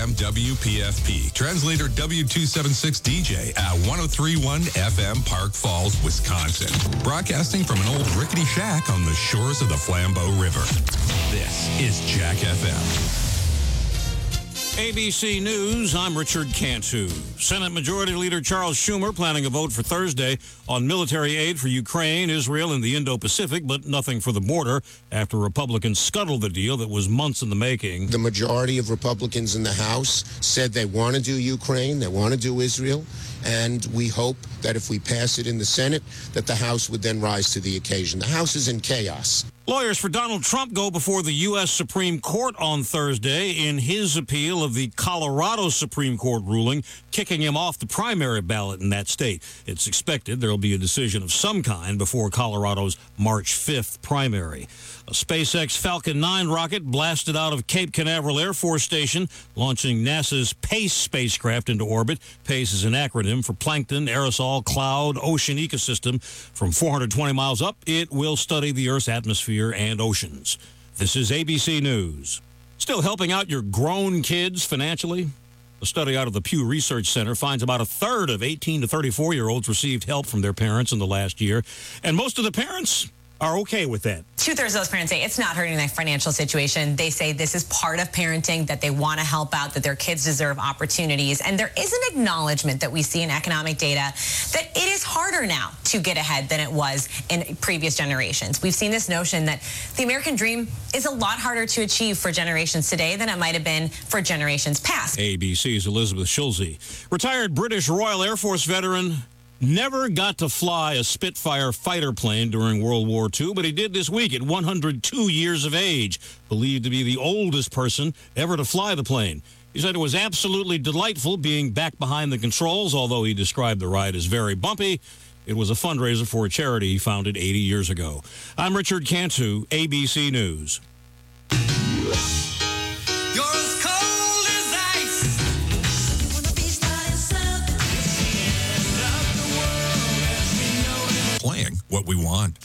FM WPFP. Translator W276 DJ at 1031 FM Park Falls, Wisconsin. Broadcasting from an old rickety shack on the shores of the Flambeau River. This is Jack FM. ABC News, I'm Richard Cantu. Senate Majority Leader Charles Schumer planning a vote for Thursday on military aid for Ukraine, Israel, and the Indo-Pacific, but nothing for the border after Republicans scuttled the deal that was months in the making. The majority of Republicans in the House said they want to do Ukraine, they want to do Israel, and we hope that if we pass it in the Senate, that the House would then rise to the occasion. The House is in chaos. Lawyers for Donald Trump go before the U.S. Supreme Court on Thursday in his appeal of the Colorado Supreme Court ruling kicking him off the primary ballot in that state. It's expected there will be a decision of some kind before Colorado's March 5th primary. A SpaceX Falcon 9 rocket blasted out of Cape Canaveral Air Force Station, launching NASA's PACE spacecraft into orbit. PACE is an acronym for Plankton, Aerosol, Cloud, Ocean Ecosystem. From 420 miles up, it will study the Earth's atmosphere and oceans. This is ABC News. Still helping out your grown kids financially? A study out of the Pew Research Center finds about a third of 18 to 34-year-olds received help from their parents in the last year, and most of the parents are okay with that. 2/3 of those parents say it's not hurting their financial situation. They say this is part of parenting, that they want to help out, that their kids deserve opportunities. And there is an acknowledgement that we see in economic data that it is harder now to get ahead than it was in previous generations. We've seen this notion that the American dream is a lot harder to achieve for generations today than it might have been for generations past. ABC's Elizabeth Schulze. Retired British Royal Air Force veteran, never got to fly a Spitfire fighter plane during World War II, but he did this week at 102 years of age, believed to be the oldest person ever to fly the plane. He said it was absolutely delightful being back behind the controls, although he described the ride as very bumpy. It was a fundraiser for a charity he founded 80 years ago. I'm Richard Cantu, ABC News. Playing what we want.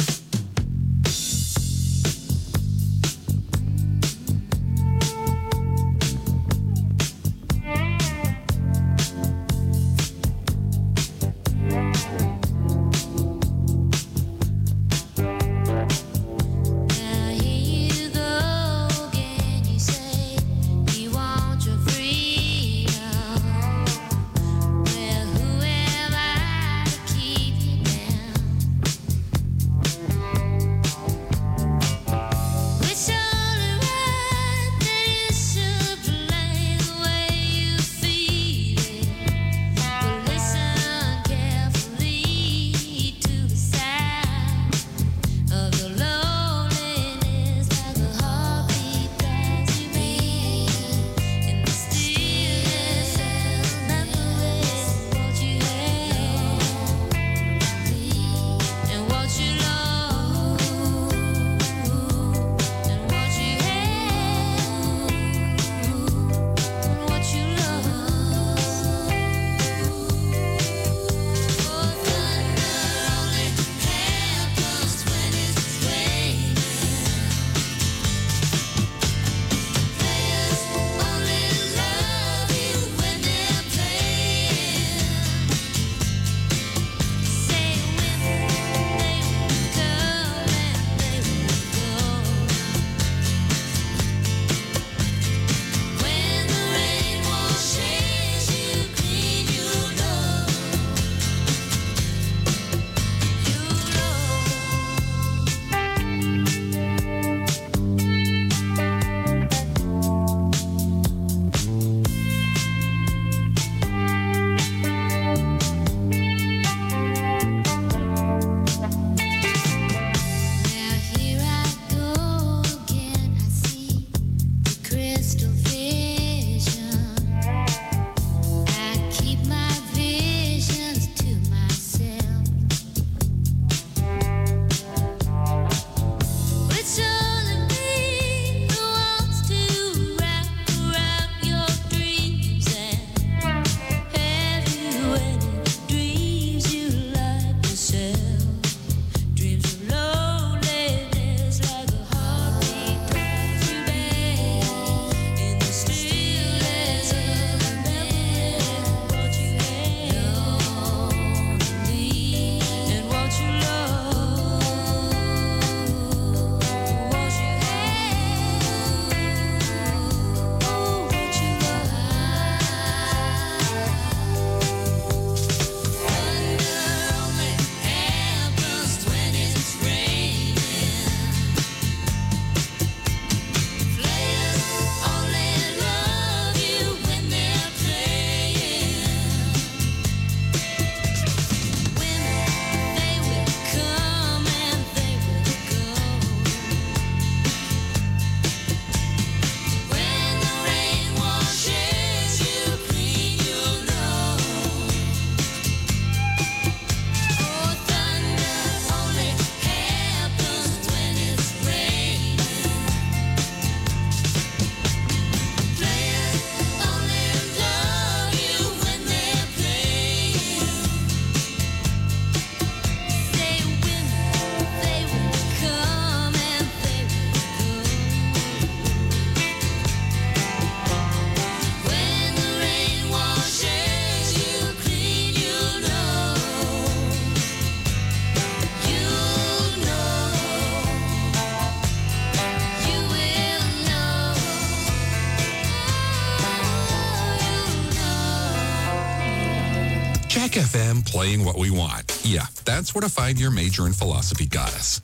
Kick FM playing what we want. Yeah, that's what a 5-year major in philosophy got us.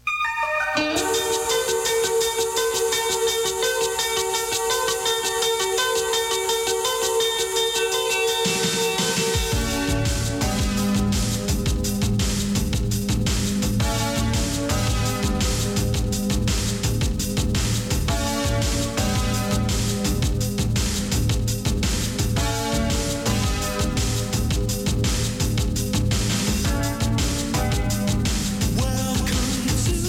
Welcome to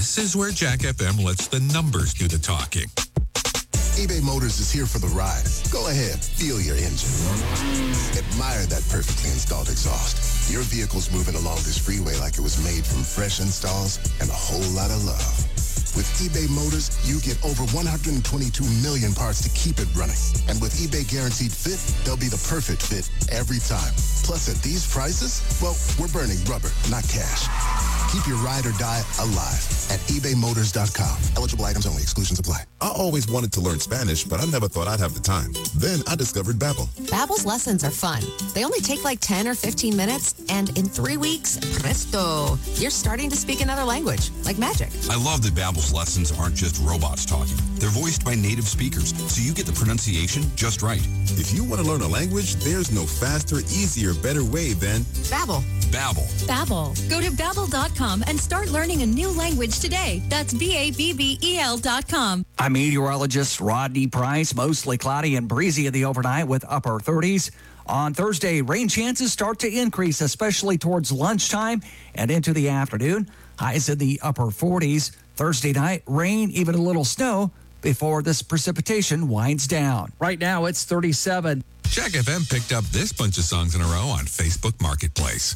This is where Jack FM lets the numbers do the talking. eBay Motors is here for the ride. Go ahead, feel your engine. Admire that perfectly installed exhaust. Your vehicle's moving along this freeway like it was made from fresh installs and a whole lot of love. With eBay Motors, you get over 122 million parts to keep it running. And with eBay Guaranteed Fit, they'll be the perfect fit every time. Plus, at these prices, well, we're burning rubber, not cash. Keep your ride or die alive at ebaymotors.com. Eligible items only. Exclusions apply. I always wanted to learn Spanish, but I never thought I'd have the time. Then I discovered Babbel. Babbel's lessons are fun. They only take like 10 or 15 minutes, and in 3 weeks, presto, you're starting to speak another language, like magic. I love that Babbel's lessons aren't just robots talking. They're voiced by native speakers, so you get the pronunciation just right. If you want to learn a language, there's no faster, easier, better way than Babbel. Babbel. Babbel. Go to Babbel.com and start learning a new language today. That's BABBEL.com. I'm meteorologist Rodney Price. Mostly cloudy and breezy in the overnight with upper 30s. On Thursday, rain chances start to increase, especially towards lunchtime and into the afternoon. Highs in the upper 40s. Thursday night, rain, even a little snow before this precipitation winds down. Right now, it's 37. Jack FM picked up this bunch of songs in a row on Facebook Marketplace.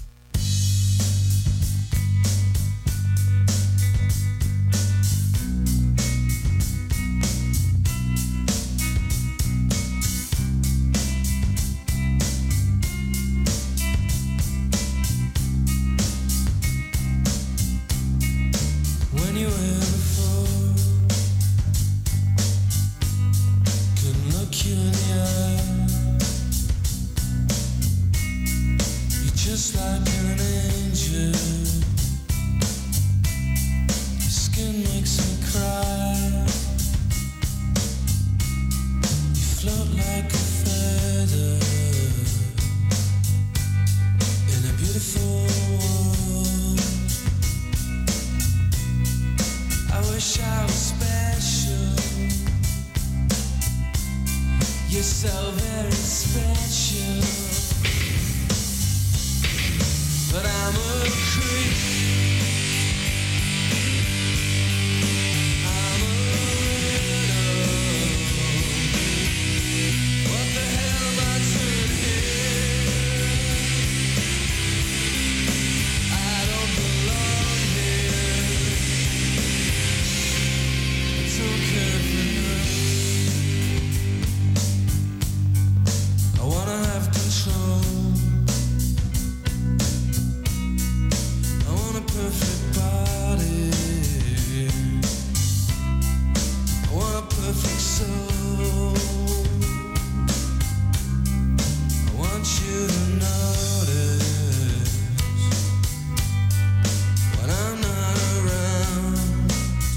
When you were before, couldn't look you in the eye. You're just like an angel. Your skin makes me cry. You float like a feather in a beautiful world. I wish I was special. You're so very special. But I'm a creep. I'm a widow. What the hell am I doing here? I don't belong here. It's okay for us. I wanna have control. I want a perfect body. I want a perfect soul. I want you to notice when I'm not around.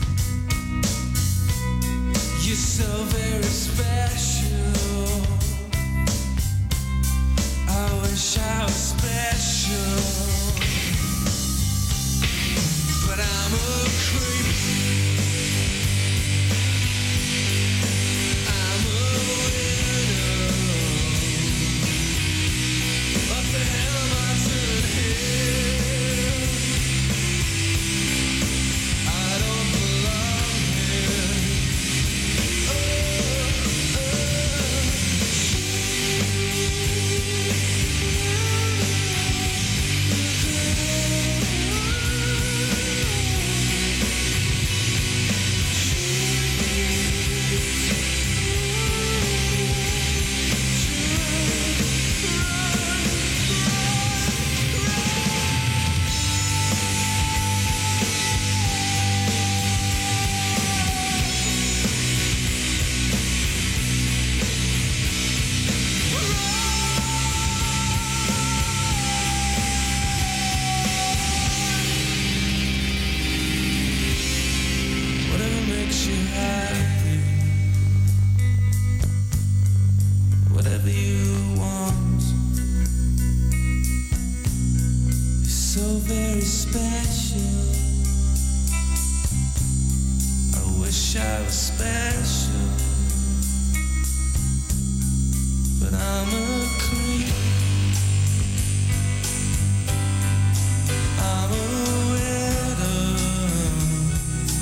You're so very special. I wish I was special. But I'm a creep. I'm a widow. What the hell am I doing here? I don't belong here. Whatever makes you happy, whatever you want. You're so very special. I wish I was special, but I'm a creep. I'm a widow.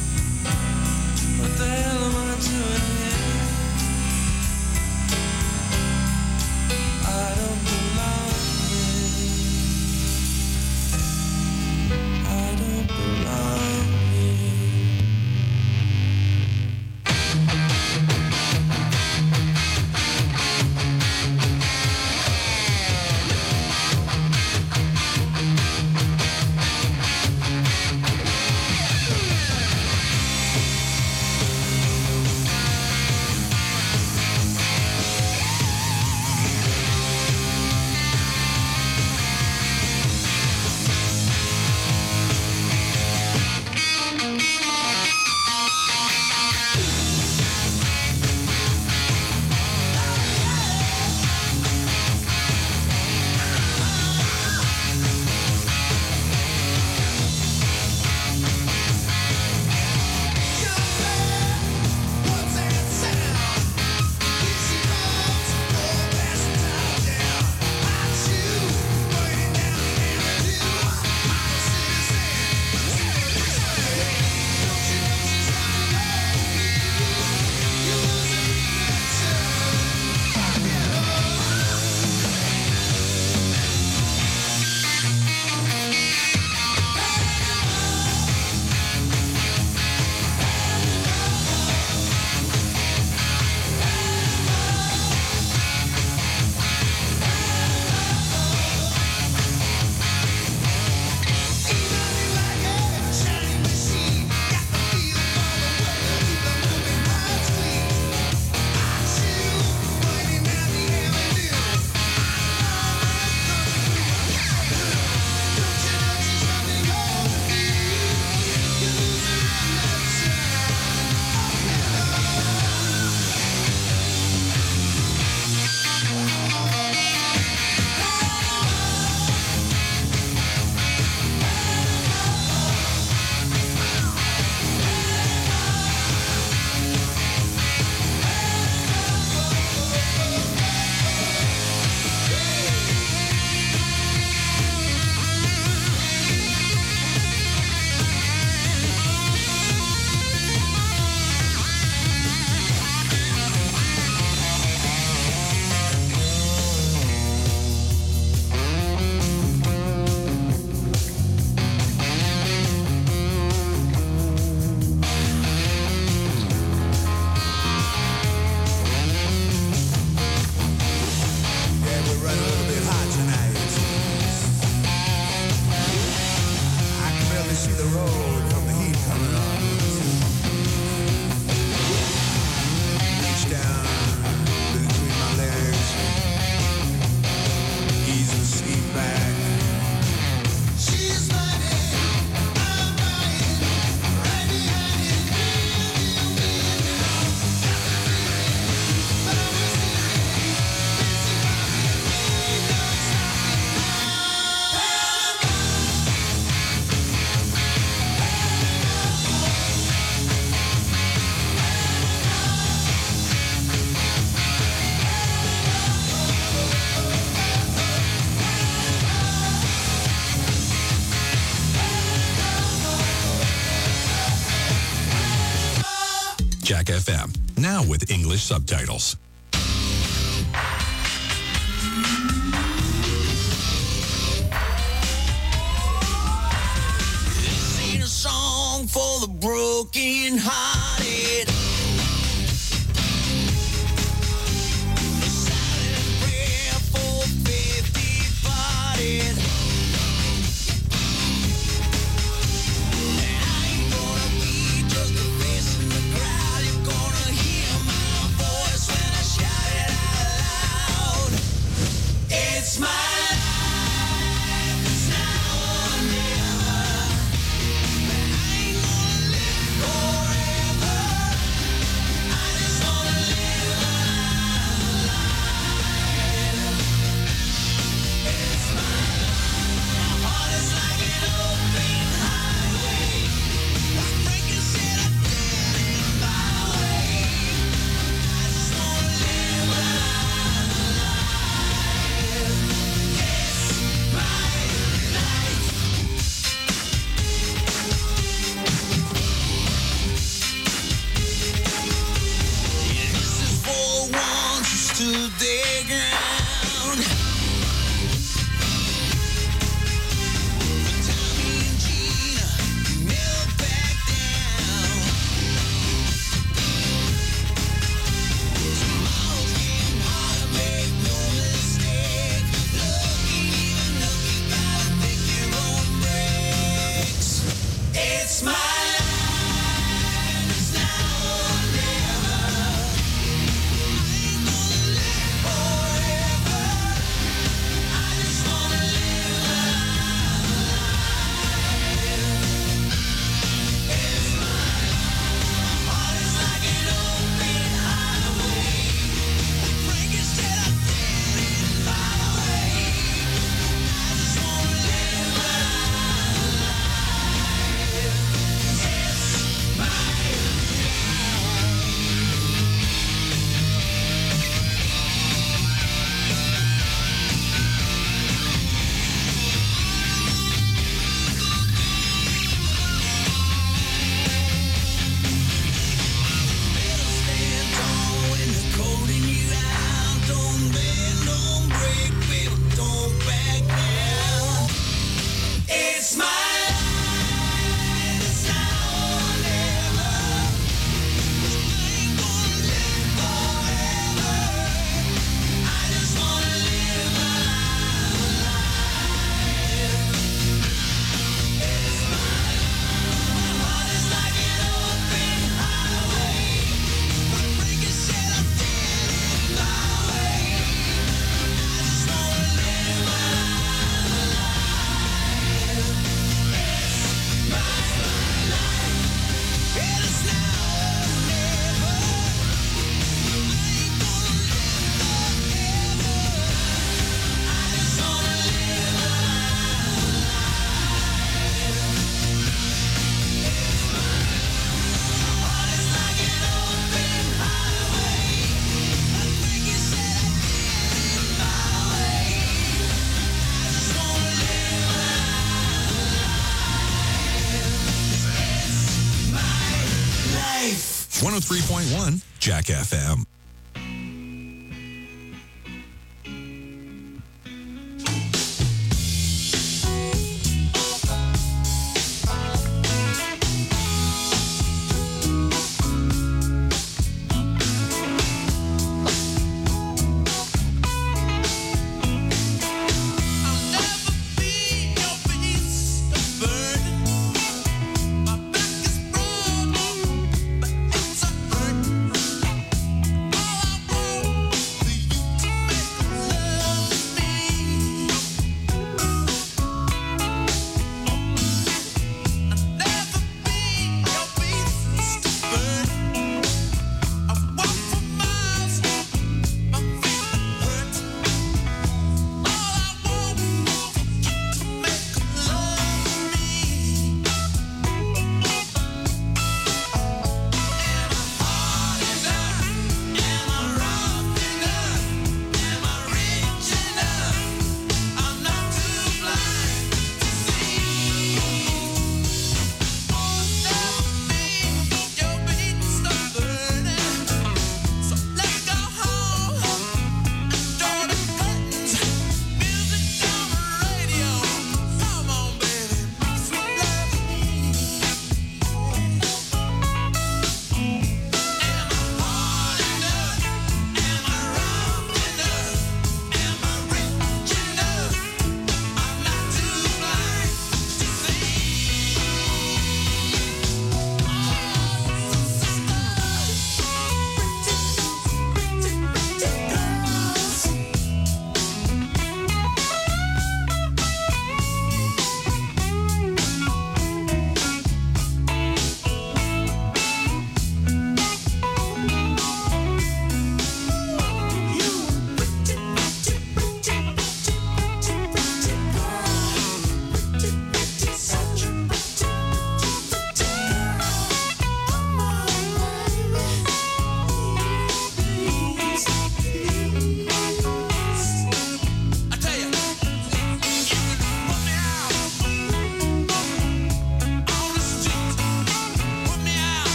Jack FM, now with English subtitles. This ain't a song for the broken-hearted. A silent prayer for faith departed. It's my life, it's now or never. I ain't gonna live forever. I just wanna live a life. It's my life. My heart is like an open highway. Like breaking shit up dead in my way. I just wanna live a life. To their ground. But Tommy and Gina never back down. Tomorrow's getting harder, make no mistake. Looking even look, you gotta make your own breaks. It's my life, it's now or never. Life. 103.1 Jack FM.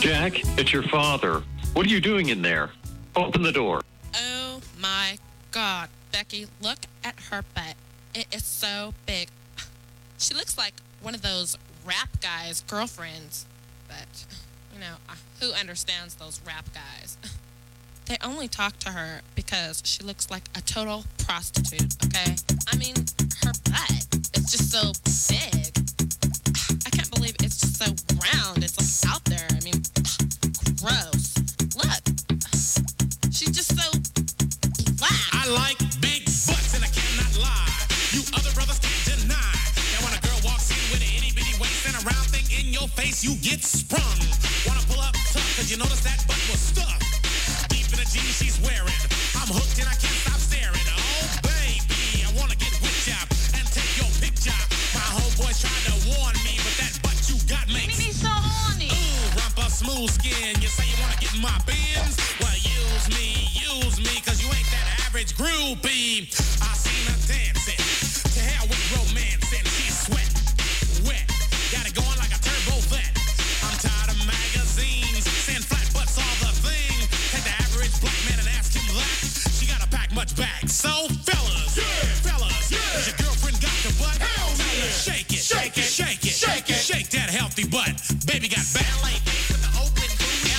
Jack, it's your father. What are you doing in there? Open the door. Oh my God, Becky, look at her butt. It is so big. She looks like one of those rap guys' girlfriends. But, you know, who understands those rap guys? They only talk to her because she looks like a total prostitute, okay? I mean, her butt is just so big. I can't believe it's just so round. It's like out there. I mean, gross. Look. She's just so black. I like big butts and I cannot lie. You other brothers can't deny that when a girl walks in with an itty bitty waist and a round thing in your face, you get sprung. Wanna pull up tough cause you notice that butt was stuffed deep in the jeans she's wearing. I'm hooked and I can't stop staring. Oh baby, I wanna get with ya and take your picture. My homeboys tried to warn me, but that butt you got makes me so horny. Ooh, rumpa smooth skin. You say you wanna get in my bins? Well, use me, cause you ain't that average groupie. I seen her dancing, to hell with romancing. She's sweat, wet, got it going like a turbo vet. I'm tired of magazines, saying flat butts all the thing. Take the average black man and ask him that. She gotta pack much back. So fellas, has your girlfriend got the butt? Hell yeah. Shake it, shake it, shake it, shake it, shake that healthy butt. Baby got ballet with the open booty.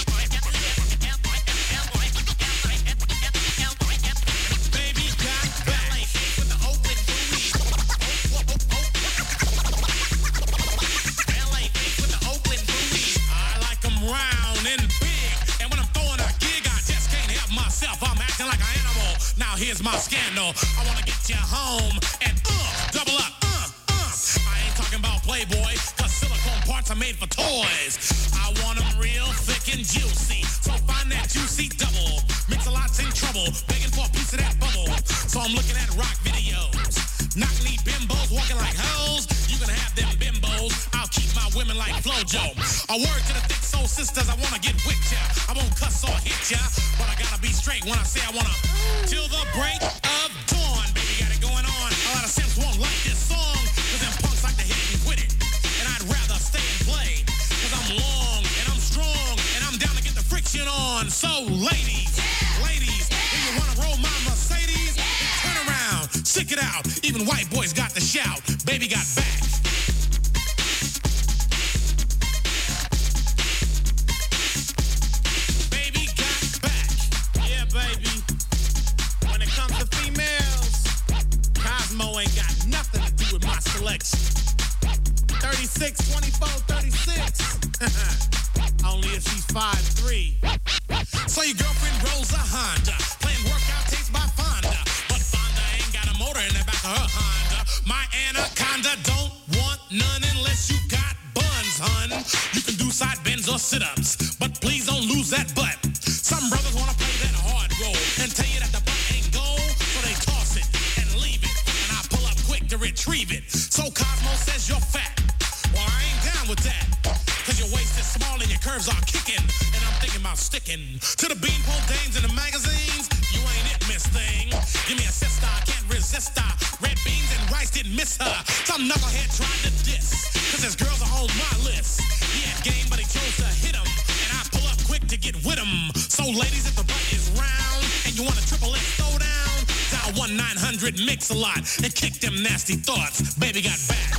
Baby got ballet with the open booty. Ballet with the open booty. I like them round and big, and when I'm throwing a gig, I just can't help myself. I'm acting like an animal. Now here's my scandal. I wanna get you home and double up. I ain't talking about Playboy, cause silicone parts are made for toys. I want them real thick and juicy, so find that juicy double. Mix-a-lot's in trouble, begging for a piece of that bubble. So I'm looking at rock videos. Knock-knee bimbos walking like hoes. You can have them bimbos. I'll keep my women like Flojo. A word to the thick soul sisters, I wanna get with ya. I won't cuss or hit ya, but I gotta be straight when I say I wanna. Till the break of dawn, baby, got it going on. A lot of simps won't like this song, cause them punks like to hit and quit it. And I'd rather stay and play, cause I'm long and I'm strong and I'm down to get the friction on. So ladies, if you wanna roll my Mercedes, turn around, stick it out. Even white boys got the shout. Baby got back. Baby got back. Yeah, baby. When it comes to females, Cosmo ain't got nothing to do with my selection. 36, 24, 36. Only if she's 5'3". So your girlfriend rolls a Honda, playing workout tapes by Fonda. But Fonda ain't got a motor in the back of her Honda. My Anaconda don't want none unless you got buns, hun. You can do side bends or sit-ups, but please don't lose that butt. Some brothers wanna play that hard role and tell you that the butt ain't gold, so they toss it and leave it, and I pull up quick to retrieve it. So Cosmo says you're fat. Well, I ain't down with that, cause your waist is small and your curves are kicking, and I'm thinking about sticking to the beanpole dames in the magazines. You ain't it, miss thing. Give me a sister, I can't resist her. Red beans and rice didn't miss her. Some knucklehead tried to diss, cause his girls are on my list. He had game, but he chose to hit him, and I pull up quick to get with him. So ladies, if the butt is round and you want a triple X throwdown, dial 1-900-MIX-A-LOT and kick them nasty thoughts. Baby got back.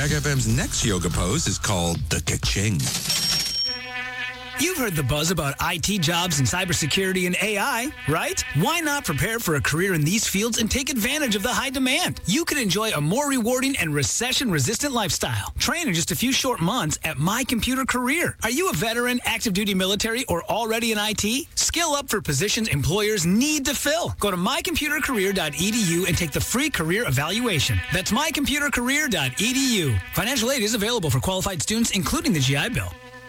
Jack FM's next yoga pose is called the Ka-Ching. You've heard the buzz about IT jobs and cybersecurity and AI, right? Why not prepare for a career in these fields and take advantage of the high demand? You can enjoy a more rewarding and recession-resistant lifestyle. Train in just a few short months at My Computer Career. Are you a veteran, active duty military, or already in IT? Skill up for positions employers need to fill. Go to mycomputercareer.edu and take the free career evaluation. That's mycomputercareer.edu. Financial aid is available for qualified students, including the GI Bill.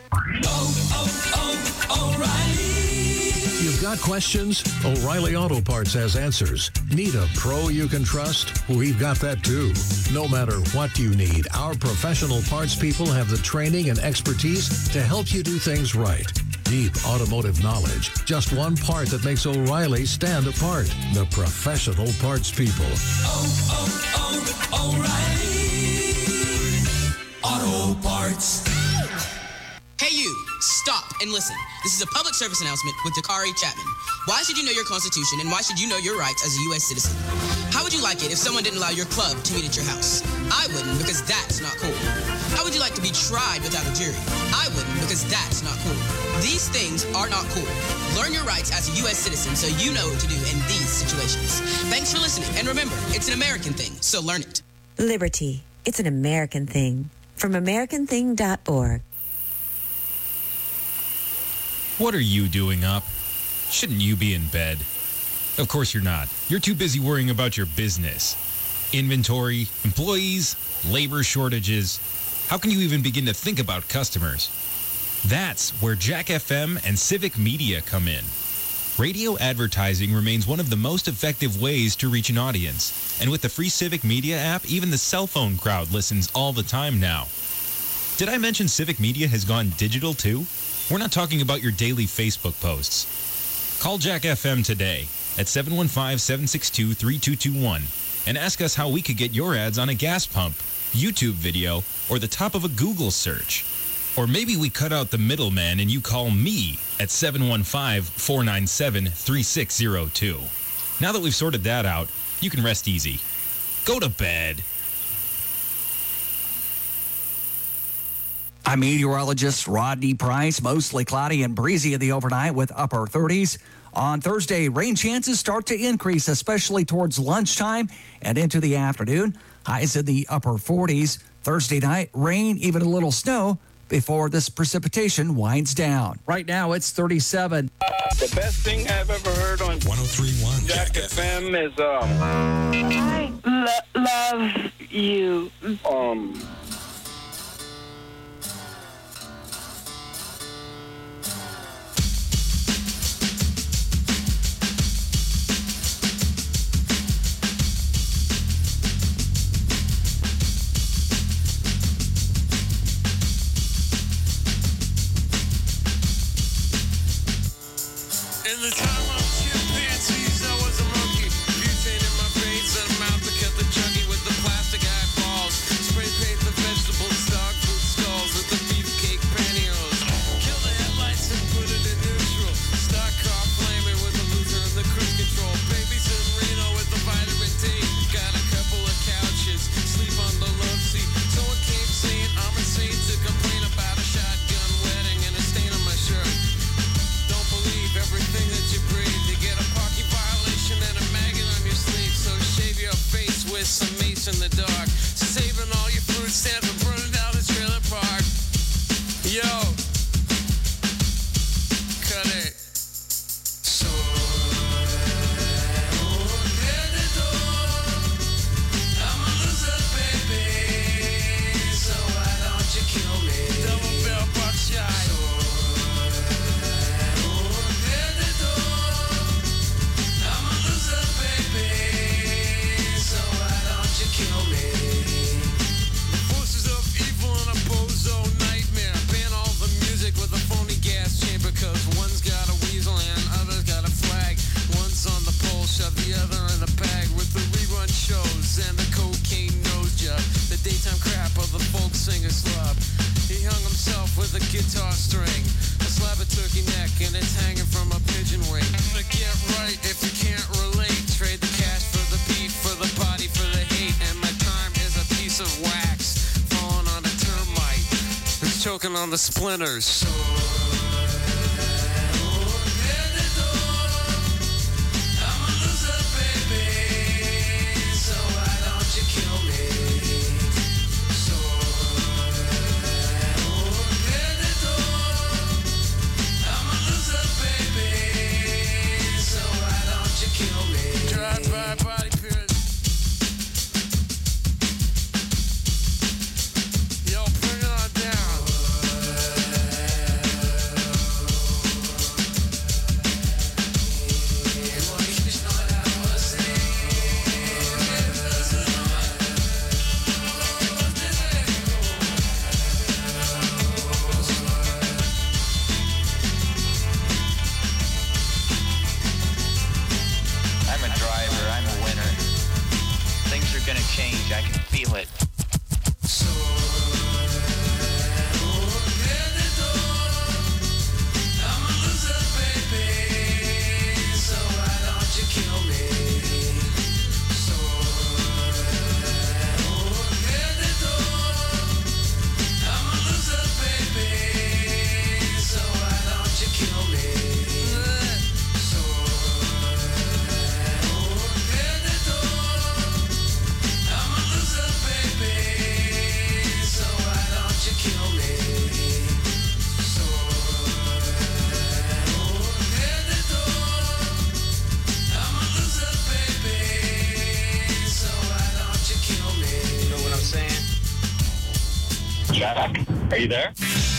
You've got questions? O'Reilly Auto Parts has answers. Need a pro you can trust? We've got that too. No matter what you need, our professional parts people have the training and expertise to help you do things right. Deep automotive knowledge. Just one part that makes O'Reilly stand apart. The professional parts people. O'Reilly Auto Parts. Hey you, stop and listen. This is a public service announcement with Dakari Chapman. Why should you know your Constitution and why should you know your rights as a U.S. citizen? How would you like it if someone didn't allow your club to meet at your house? I wouldn't, because that's not cool. How would you like to be tried without a jury? I wouldn't, because that's not cool. These things are not cool. Learn your rights as a U.S. citizen so you know what to do in these situations. Thanks for listening, and remember, it's an American thing, so learn it. Liberty. It's an American thing. From AmericanThing.org. What are you doing up? Shouldn't you be in bed? Of course you're not. You're too busy worrying about your business. Inventory, employees, labor shortages. How can you even begin to think about customers? That's where Jack FM and Civic Media come in. Radio advertising remains one of the most effective ways to reach an audience. And with the free Civic Media app, even the cell phone crowd listens all the time now. Did I mention Civic Media has gone digital too? We're not talking about your daily Facebook posts. Call Jack FM today at 715-762-3221 and ask us how we could get your ads on a gas pump, YouTube video, or the top of a Google search. Or maybe we cut out the middleman and you call me at 715-497-3602. Now that we've sorted that out, you can rest easy. Go to bed. I'm meteorologist Rodney Price. Mostly cloudy and breezy in the overnight with upper 30s. On Thursday, rain chances start to increase, especially towards lunchtime and into the afternoon. Highs in the upper 40s. Thursday night, rain, even a little snow before this precipitation winds down. Right now, it's 37. The best thing I've ever heard on 103.1 Jack FM is I love you. In the time of chimpanzees, I was a monkey. Butane in my veins and a mouth to cut the chuggy with the plastic eyeballs. Spray paint the vegetables, dog food stalls with the beefcake pantyhose. Kill the headlights and put it in neutral. Stock car flaming with the loser and the cruise control. Babysit Reno with the vitamin D. Got a couple of couches, sleep on the love seat. Someone came saying I'm insane to complain about a shotgun wedding and a stain on my shirt. Don't believe everything that you breathe. You get a parking violation and a maggot on your sleeve. So shave your face with some mace in the dark. Saving all your fruit stands from burning down the trailer park. Yo, cut it. I'm a loser, baby. So why don't you kill me? Double barrel buckshot. I'm a loser, baby. So why don't you kill me? Forces of evil and a bozo nightmare. Ban all the music with a phony gas chamber. Cause one's got a weasel and other's got a flag. One's on the pole, shove the other in a bag. With the rerun shows and the cocaine nose job. The daytime crap of the folk singer slub. He hung himself with a guitar string. A slab of turkey neck and it's hanging from a pigeon wing. But get right if you can't relate. Trade the cash for the beat, for the body, for the hate. And my time is a piece of wax falling choking on the splinters. Jack, are you there?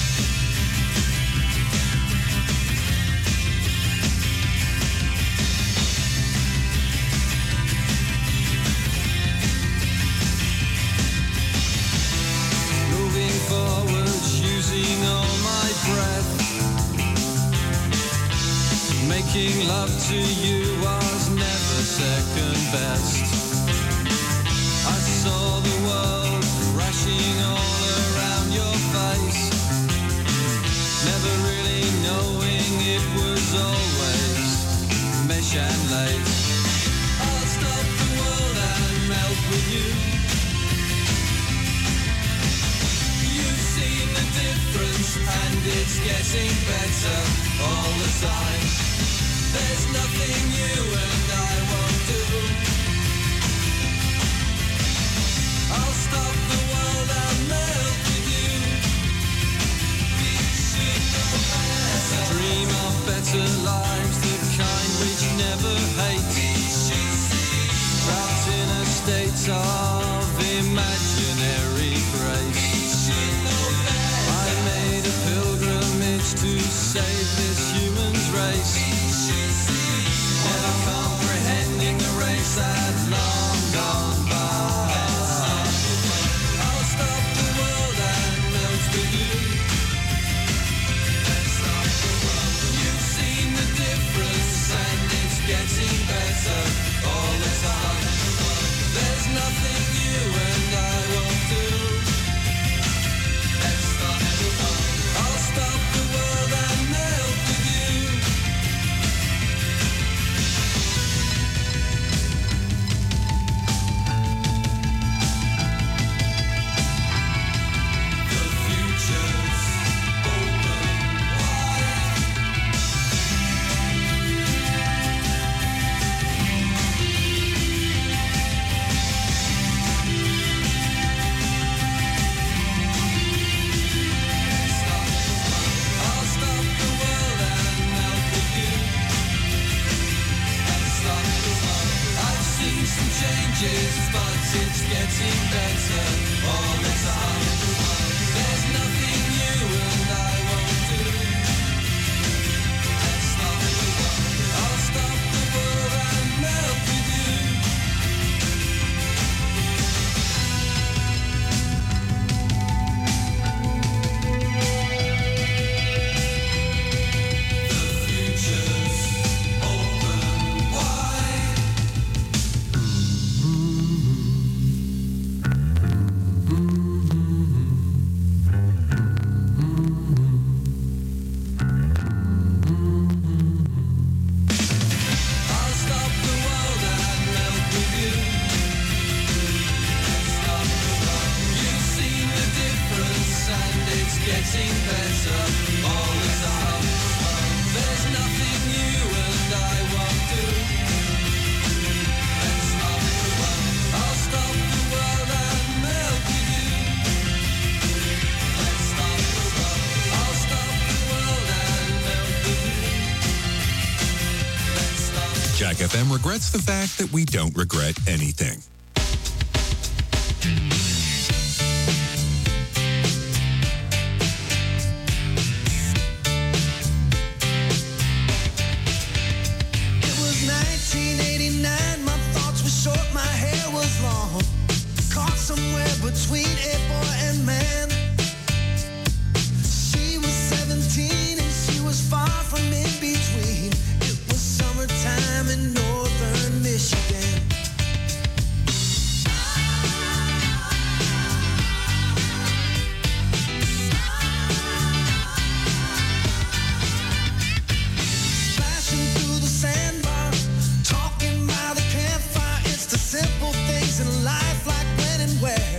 Moving forwards, using all my breath. Making love to you was never second best. I saw the world crashing all around your face, never really knowing it was always mesh and lace. I'll stop the world and melt with you. You've seen the difference and it's getting better all the time. There's nothing you and I won't do. I'll stop the world and melt with you. We should know better. Dream of better lives, the kind which never hate. Trapped in a state of imaginary grace. I made a pilgrimage to save this human's race. Never comprehending the race that long gone by. I'll stop the world and melt with you. You've seen the difference and it's getting better all the time. There's nothing you and I won't do. I'll stop the world and melt with you. The future's open wide. I'll stop the world and melt with you. I've seen some changes, but it's getting better all the time. There's nothing you and I won't do. I'll stop the world and melt with you. The future's open wide. Jack FM regrets the fact that we don't regret anything. It was 1989, my thoughts were short, my hair was long. Caught somewhere between a boy and man. She was 17 and she was far from in between. It was summertime in northern Michigan. Splashing through the sandbar, talking by the campfire. It's the simple things in life, like when and where.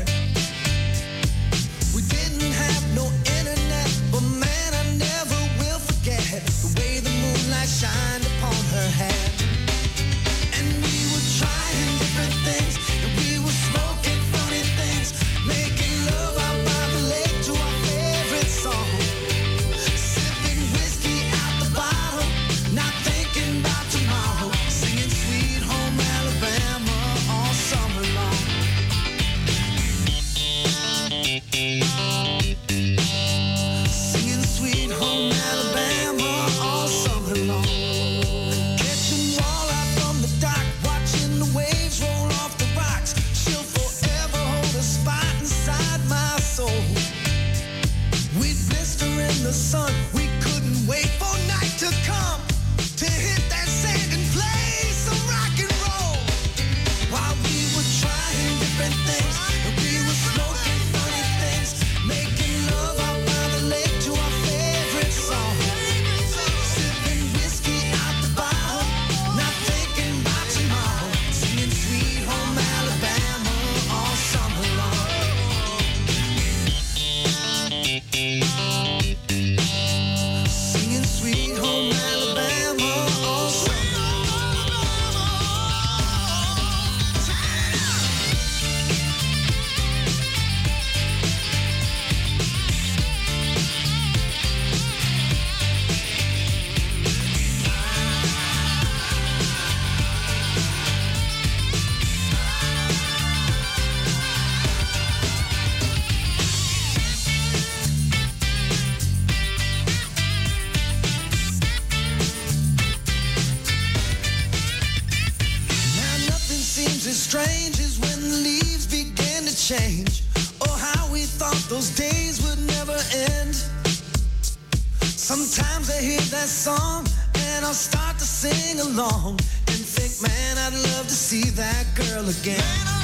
We didn't have no internet, but man, I never will forget the way the moonlight shined upon her hair. And we were trying different things, and we were smoking funny things, making love out by the lake to our favorite song. Sipping whiskey out the bottle, not thinking about tomorrow, singing Sweet Home Alabama all summer long. Singing Sweet Home Alabama all summer long. Catching walleye from the dock, watching the waves roll off the rocks. She'll forever hold a spot inside my soul. We'd blister in the sun, we couldn't wait for night to come to hit that sand and play some rock and roll. While we were trying different things, and we were smoking funny things, making love out by the lake to our favorite song. Sipping whiskey out the bottle, not thinking about tomorrow, singing Sweet Home Alabama all summer long. Singing Sweet Home Alabama all summer Now nothing seems as strange as when the leaves begin to change. Oh, how we thought those days would never end. Sometimes I hear that song and I'll start to sing along and think, man, I'd love to see that girl again.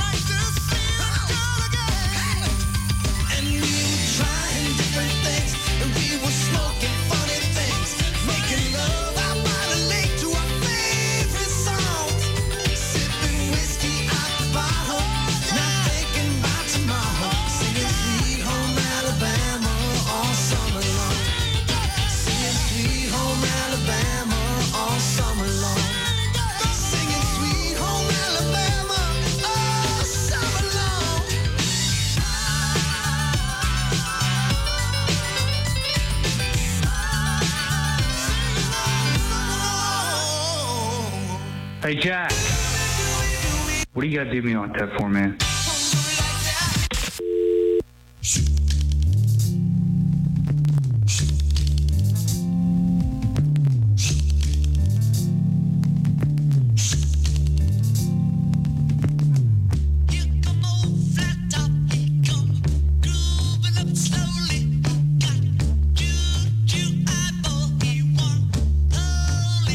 And we were trying different things, and we were smoking funny things, making love out by the lake to our favorite songs. Sipping whiskey out the bottle, not thinking about tomorrow, singing Sweet Home Alabama all summer long. Singing Sweet Home Alabama all summer long. Singing Sweet Home Alabama all summer long. Hey, Jack. What do you got to do me on tap for, man?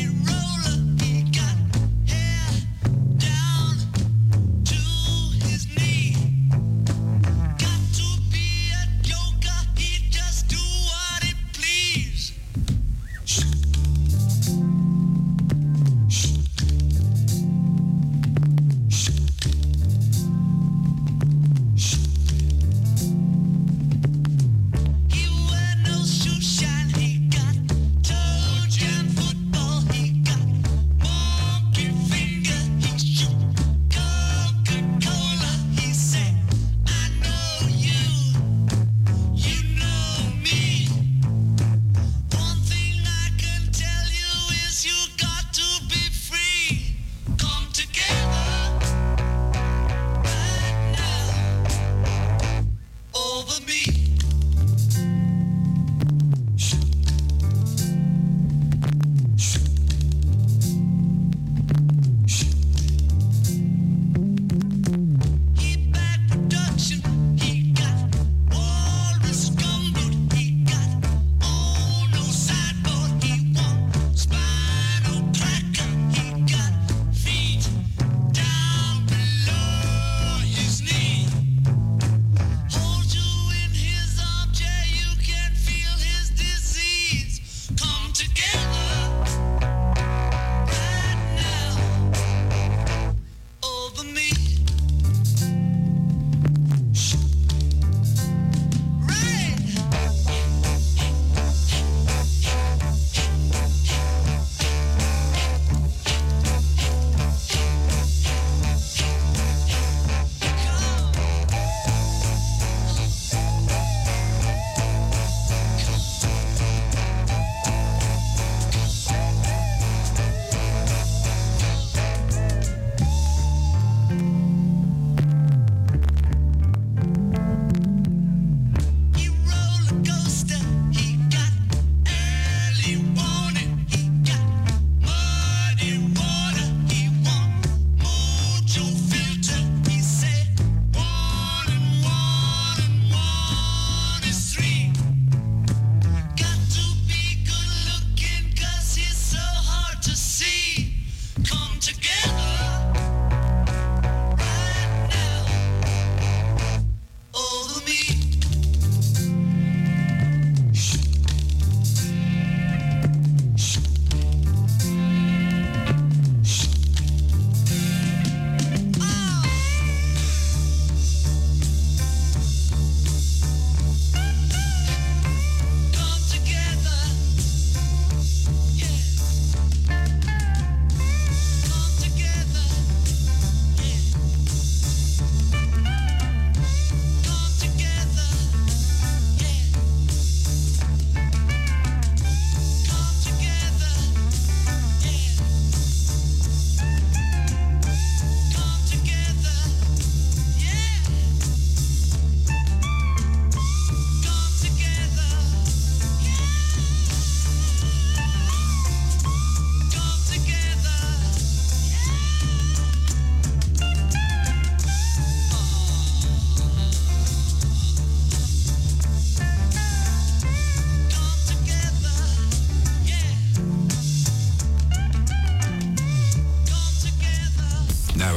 His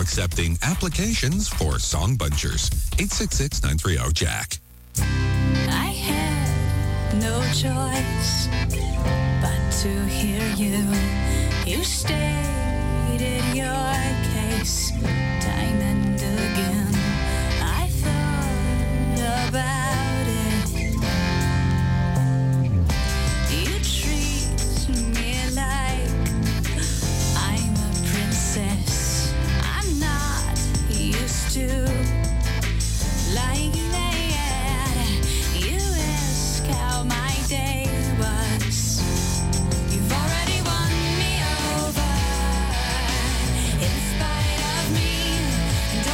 accepting applications for Song Bunchers. 866-930-JACK. I had no choice but to hear you. You stay